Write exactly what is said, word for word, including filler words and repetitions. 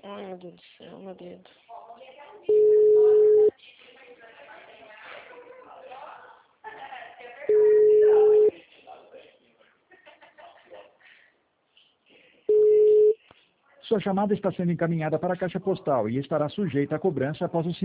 Ai, meu Deus do céu, meu dedo. Sua chamada está sendo encaminhada para a caixa postal e estará sujeita a cobrança após o